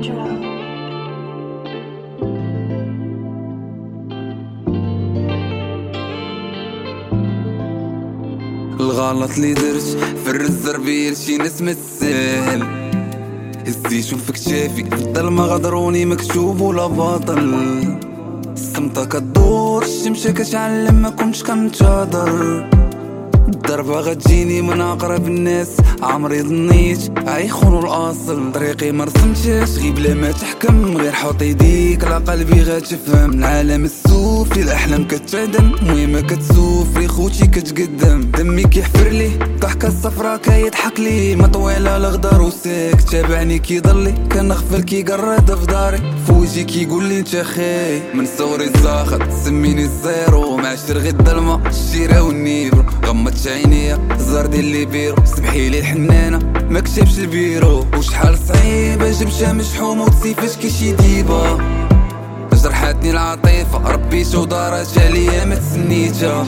الغلط اللي درت فرز الزربيل شي ناس ما تسهل هزي شوفك شافي في الظلمة غدروني مكتوب ولا باطل الصمتة كدور الشمشة كتعلم لما كنتش كنتظر الضربة غتجيني من أقرب الناس عمري ظنيت عيخونو الأصل طريقي مرسمتهاش غير بلا ما تحكم غير حط يديك على قلبي غتفهم العالم السفلي الأحلام كتعدم مهمة كتسوفلي خوتي كتقدم دمي كيحفر لي ضحكة الصفرا كيضحك لي مطويلة الغدار وساك تابعني كيضلي كنغفل كيقرد في داري فوجي كيقول لي انت خاي من صوري الزاخط سميني الزيرو معشر غير الظلمة الشيرة والنيبرو غمضت عينيا الزهر ديال لي بيرو سبحيلي الحنانة ما كتبش البيرو وشحال صعيبة جبتها مشحوم وتسيفاش كيشي ديبا جرحتني العاطفة ربي شو دارت عليا ما تسنيتها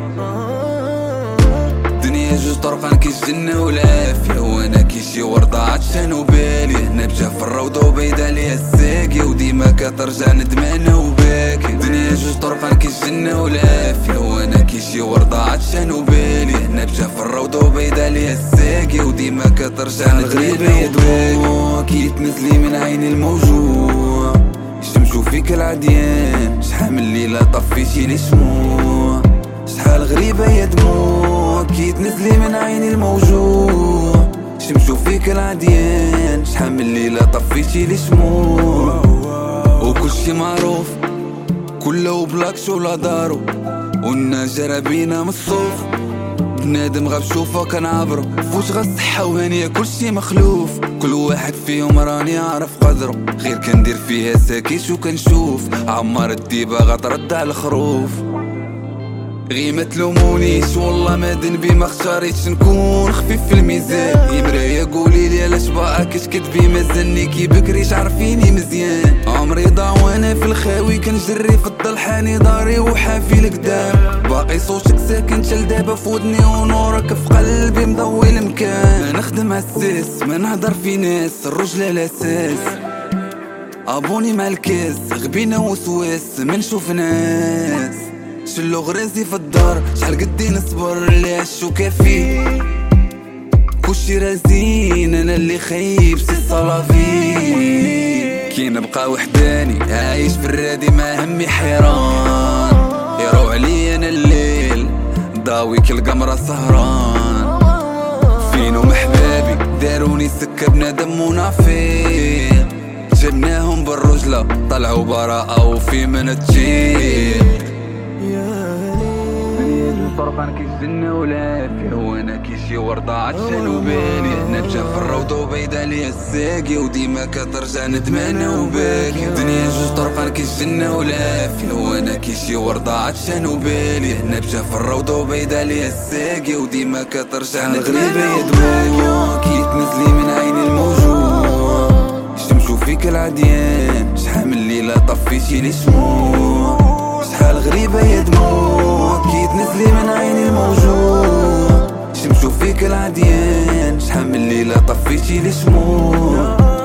الدنيا جوج طرقان كاين الجنة والعافية وانا كيشي وردة عطشان بالي هنا بجا في الروضة وبايد عليها الساقية وديما كترجع ندمانة وباكي الدنيا جوج طرقان كاين الجنة والعافية وانا كيشي وردة عطشان بالي هنا بجا في الروضة وبايد عليها الساقية وديما كترجع ندمانة وباكي كيتنزلي من عيني الموجوع شمشو فيك العديان شحال من ليلة طفيتي لي شموع شحال غريبة يا دموع كيتنزلي من عيني الموجوع شمشو فيك العديان شحال من ليلة طفيتي لي شموع وكلشي معروف كله بلاكش ولا دارو والنجرة بينا من الصوف بنادم غاب شوفه كنعبرو فوت غا الصحة وهانية كلشي مخلوف كل واحد فيهم راني عارف قدرو غير كندير فيها ساكيت وكنشوف عمار الديبة غترد على الخروف غي ما تلومونيش والله ما ذنبي ما اختاريتش نكون خفيف في الميزان يا مرايا قولي لي علاش باقا كتكذبي مازالني كي بكري تعرفيني مزيان عمري ضاع وانا في الخاوي كنجري في الظل حاني داري وحافي لقدام باقي صوتك ساكن تل دابا في ودني ونورك في قلبي مضوي المكان نخدم عالساس ما نهضر في ناس الرجل على اساس ابوني مع الكاس غبينا وسواس ما نشوف ناس شلو غرازي في الدار شحال قدي نصبر اللي عشو كافي كلشي رازين انا اللي خايب سي صلافي كي نبقى وحداني عايش في الرادي ما همي حيران يروح علي انا الليل ضاوي كالقمرة سهران فينهم احبابي داروني سكة بنادم منافق جبناهم بالرجلة طلعوا براءة وفي من التجيب طرقان كي الجنة والعافية وانا كيشي وردة عطشان وبالي هنا بجا في الروضة وبايد عليها الساقية وديما كترجع ندمانة وباكي الدنيا جوج طرقان كي الجنة والعافية وانا كيشي وردة عطشان وبالي هنا بجا في الروضة وبايد عليها الساقية وديما كترجع ندمانة يا دموع كيتنزلي من عيني الموجوع شمشو فيك العديان شحال من ليلة طفيتي لي شموع شحال غريبة يا دموع كيتنزلي من عيني الموجوع شمشو فيك العديان شحال من ليلة طفيتي لي شموع